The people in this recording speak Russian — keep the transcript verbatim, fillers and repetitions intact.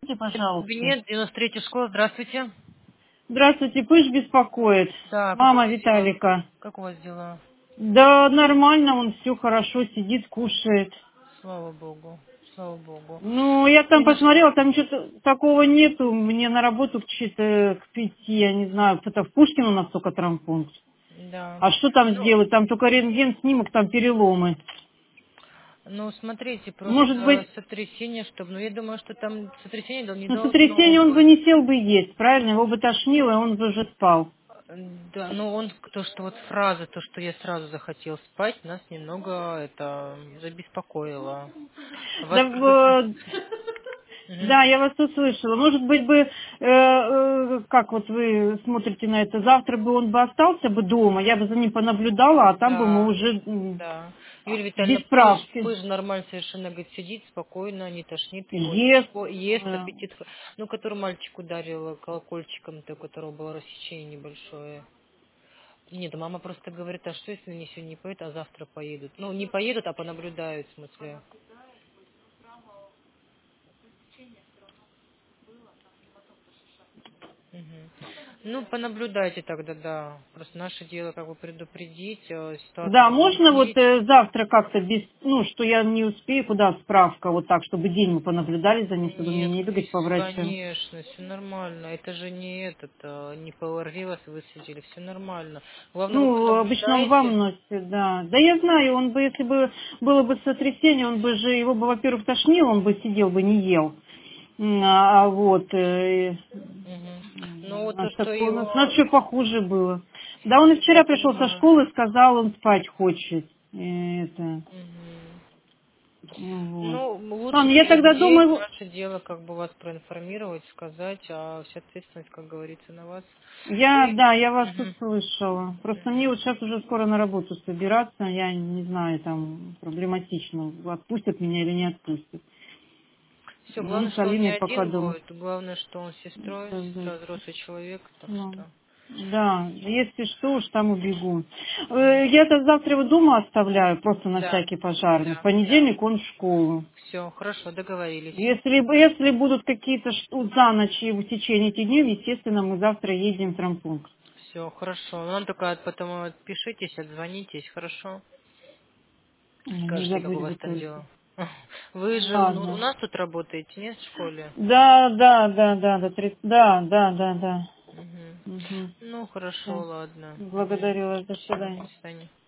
Пожалуйста. Кабинет, девяносто третья школа, здравствуйте. Здравствуйте, Пыш беспокоит. Да, как у Мама вас дела? Виталика. Как у вас дела? Да, нормально, он все хорошо сидит, кушает. Слава богу, слава богу. Ну, я там Не нашли? посмотрела, там что-то такого нету. Мне на работу к чьи-то к пяти, я не знаю, кто-то в Пушкино у нас только травмпункт. Да. А что там Ну, сделать? Там только рентген, снимок, там переломы. ну, смотрите, Может просто быть, сотрясение, чтобы... Ну, я думаю, что там сотрясение дол- не на должно сотрясение он бы быть. не сел бы есть, правильно? Его бы тошнило, и он бы уже спал. Да, ну он, то, что вот фраза, то, что я сразу захотел спать, нас немного это забеспокоило. Вас Да, как бы... в- Мгм. Да, я вас услышала. Может быть бы, э, э, как вот вы смотрите на это, завтра бы он бы остался бы дома, я бы за ним понаблюдала, а там бы мы Да, уже м, да. Юлия без Витальевна, пыж, справки. пыж нормально совершенно, говорит, сидит спокойно, не тошнит его, Ест. ничего, ест, э, аппетит. х- Ну, который мальчик ударил колокольчиком, то, у которого было рассечение небольшое. Нет, мама просто говорит, а что если они сегодня не поедут, а завтра поедут? Ну, не поедут, а понаблюдают, в смысле. Мгм. Ну, понаблюдайте тогда, да. Просто наше дело как бы предупредить, э, Да, ситуацию можно вот объяснить. э, завтра как-то без, ну, что я не успею, куда справка, вот так, чтобы день мы понаблюдали за ним, чтобы мне Нет, не бегать по врачам. конечно, все нормально. Это же не этот, а, не по ОРВИ вас высадили, все нормально. Главное, вы Ну, обычно он вам понаблюдаете. носит, да. Да я знаю, он бы, если бы было бы сотрясение, он бы же, его бы, во-первых, тошнило, он бы сидел бы, не ел. М, А, а вот, э, Мгм. Ну, у вот нас то, что такое, у нас, у нас его... еще похуже было. Да, он и Я вчера пришел со понимаю. школы, сказал, он спать хочет. И это, Мгм. ну вот. Ну, лучше Ладно, я пять тогда дней. думаю, Наше дело как бы вас проинформировать, сказать, а вся ответственность, как говорится, на вас. я, Вы... да, я вас Мгм. услышала. Просто мне Мгм. вот сейчас уже скоро на работу собираться, я не знаю, там проблематично, отпустят меня или не отпустят. Все, Ну, главное, с что он не Алиной пока один дома. будет. Главное, что он с сестрой, Да, да. сестра взрослый человек, так Ну, что... да, если что, уж там убегу. Мгм. Э, Я-то завтра его дома оставляю, просто на Да, всякий пожарный. В да, да. понедельник он в школу. Все, хорошо, договорились. Если, б- если будут какие-то ш- за ночь и в течение этих дней, естественно, мы завтра едем в травмпункт. Все, хорошо. Нам только от- потом отпишитесь, отзвонитесь, хорошо? Не Скажите, как у забудь вас бы там только. дела. Вы же у, ну, у Ладно. нас тут работаете, нет, в школе? Да, да, да, да, да, три- да, да, да, да. Угу. Угу. Ну, хорошо, Все. ладно. Угу. Благодарю вас. До Все, до свидания. свидания.